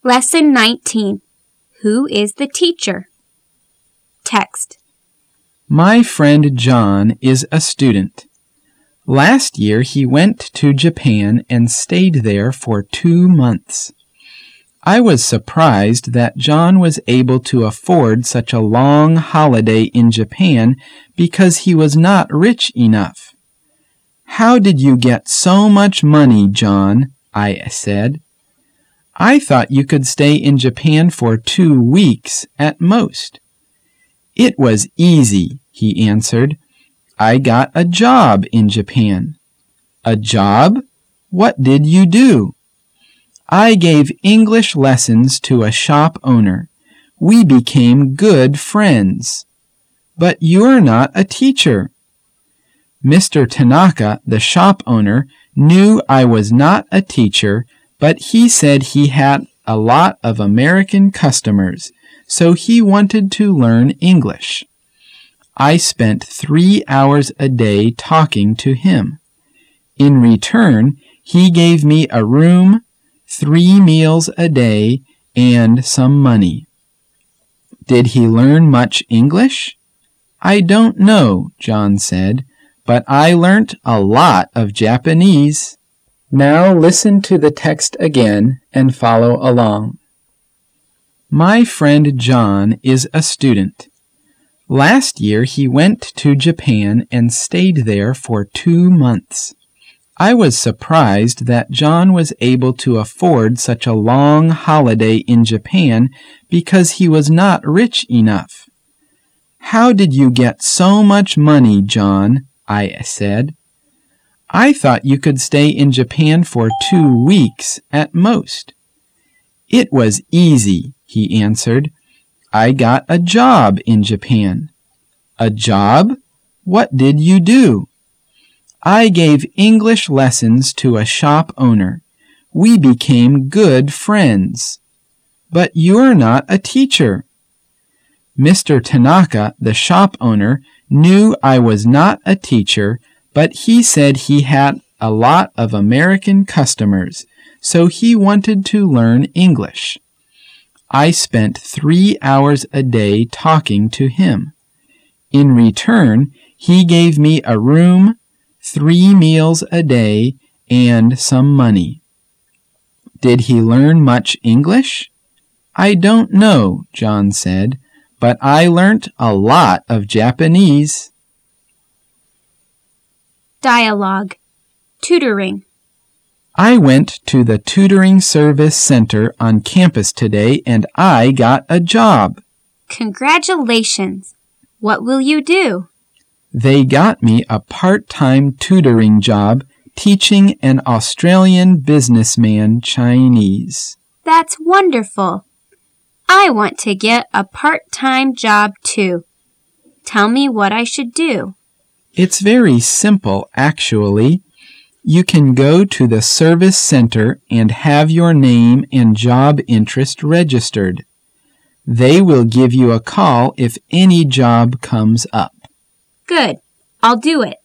Lesson 19. Who is the teacher? Text. My friend John is a student. Last year he went to Japan and stayed there for 2 months. I was surprised that John was able to afford such a long holiday in Japan because he was not rich enough. "How did you get so much money, John?" I said. "I thought you could stay in Japan for 2 weeks at most." "It was easy," he answered. "I got a job in Japan." "A job? What did you do?" "I gave English lessons to a shop owner. We became good friends." "But you're not a teacher." Mr. Tanaka, the shop owner, knew I was not a teacher, but he said he had a lot of American customers, so he wanted to learn English. I spent 3 hours a day talking to him. In return, he gave me a room, 3 meals a day, and some money. Did he learn much English? "I don't know," John said, "but I learnt a lot of Japanese." Now listen to the text again and follow along. My friend John is a student. Last year he went to Japan and stayed there for 2 months. I was surprised that John was able to afford such a long holiday in Japan because he was not rich enough. "How did you get so much money, John?" I said. "I thought you could stay in Japan for 2 weeks at most." "It was easy," he answered. "I got a job in Japan." "A job? What did you do?" "I gave English lessons to a shop owner. We became good friends." "But you're not a teacher." Mr. Tanaka, the shop owner, knew I was not a teacher, but he said he had a lot of American customers, so he wanted to learn English. I spent 3 hours a day talking to him. In return, he gave me a room, 3 meals a day, and some money. Did he learn much English? "I don't know," John said, "but I learnt a lot of Japanese." Dialogue. Tutoring. I went to the tutoring service center on campus today and I got a job. Congratulations. What will you do? They got me a part-time tutoring job teaching an Australian businessman Chinese. That's wonderful. I want to get a part-time job too. Tell me what I should do. It's very simple, actually. You can go to the service center and have your name and job interest registered. They will give you a call if any job comes up. Good. I'll do it.